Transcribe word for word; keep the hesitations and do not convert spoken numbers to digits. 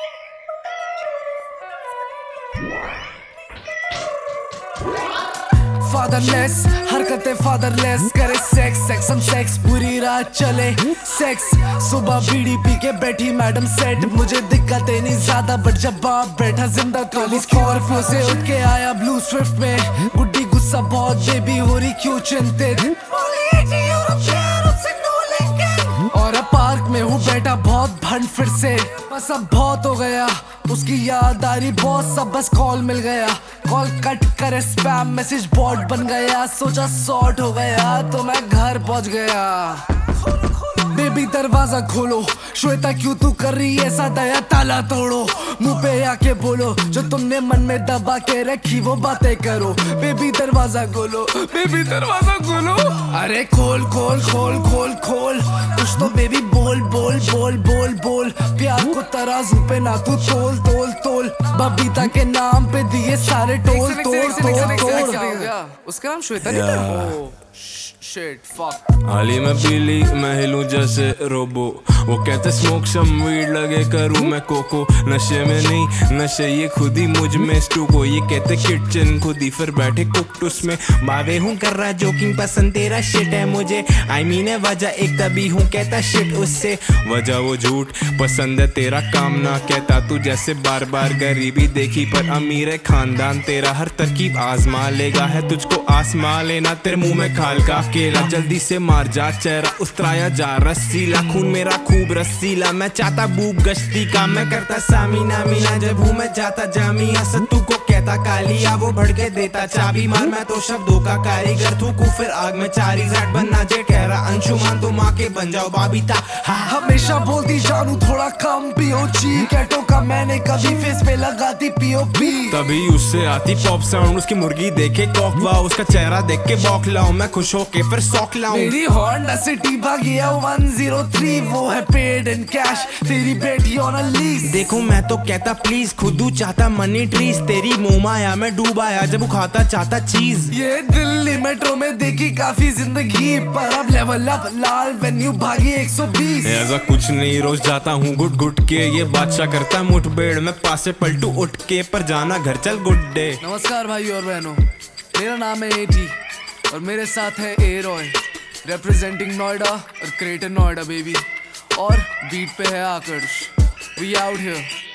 Fatherless हरकतें fatherless करे sex sex हम सेक्स पूरी रात चले सेक्स सुबह बीड़ी पी के बैठी मैडम सेट मुझे दिक्कतें नहीं ज्यादा बट जब बाप बैठा जिंदा काली स्कॉर्पियो से उठ के आया ब्लू स्विफ्ट में गुड्डी गुस्सा बहुत बेबी हो रही क्यों चिंतित और अब पार्क में हूँ बैठा बहुत भंड फिर से बस अब बहुत हो गया उसकी याद आ रही बहुत सब बस कॉल मिल गया कॉल कट करे स्पैम मैसेज बॉट बन गया सोचा सॉर्ट हो गया तो मैं घर पहुंच गया बेबी दरवाजा खोलो श्वेता क्यों तू कर रही ऐसा दया ताला तोड़ो मुंह पे आके बोलो जो तुमने मन में दबा के रखी वो बातें करो बेबी दरवाजा खोलो बेबी दरवाजा खोलो अरे खोल खोल खोल खोल खोल कुछ तो बेबी बोल बोल बोल बोल बोल प्यार को तराजू पे ना तू तोल तोल तोल बबीता के नाम पे दिए सारे टोल तोल तोल तोल उसका नाम श्वेता नहीं था Shit, fuck. हाली में पीली मैं हिलूं जैसे रोबो वो कहते स्मोक सम वीड लगे करूं मैं कोको नशे में नहीं नशे ये खुद ही मुझ में स्टू को ये कहते किचन खुद ही फिर बैठे कुक उसमें बावे हूँ कर रहा जोकिंग पसंद तेरा शिट है मुझे आई मीन है वजह एक तभी हूँ कहता शिट उससे वजह वो झूठ पसंद है तेरा काम ना कहता तू जैसे बार बार गरीबी देखी पर अमीर है खानदान तेरा हर तरकीब आजमा लेगा है तुझको आसमा लेना तेरे मुंह में खाल का केला जल्दी से मार जा चेहरा उस्तराया जा रसीला खून मेरा खूब रसीला मैं चाहता बूब गश्ती का मैं करता सामीना मीना जब हूँ मैं जाता जामिया सत्तू को कहता कालिया वो भड़के देता चाबी मार मैं तो शब्दों का कारीगर थूकू फिर आग में चारी जैट बनना जे कह रहा अंशुमान तुम आके बन जाओ बाबीता हाँ हमेशा बोलती जानू थोड़ा कम पियो ची कैटो का मैंने कभी फेस पे लगाती पीओपी तभी उससे आती पॉप साउंड उसकी मुर्गी देखे कॉकवा उसका चेहरा देख के बौख लाऊं मैं खुश होके फिर सौख लाऊं मेरी होंडा सिटी भागिया वन ज़ीरो थ्री वो है पेड इन कैश तेरी बेटी ऑन अ लीज देखो मैं तो कहता प्लीज खुदू चाहता मनी ट्रीज तेरी मुंह माया में डूब आया जब खाता चाहता चीज ये दिल्ली मेट्रो में देखी काफी जिंदगी पर अब लेवल अप लाल वेन्यू भागी एक सौ बीस ऐसा कुछ नहीं रोज जाता हूँ गुट गुट के ये बादशाह करता मुठभेड़ में पासे पलटू उठ के पर जाना घर चल गुड डे। नमस्कार भाई और बहनों मेरा नाम है एटी और मेरे साथ है ए रॉय रिप्रेजेंटिंग नोएडा और क्रिएटर नोएडा बेबी और बीट पे है आकर्ष वी आउट हियर।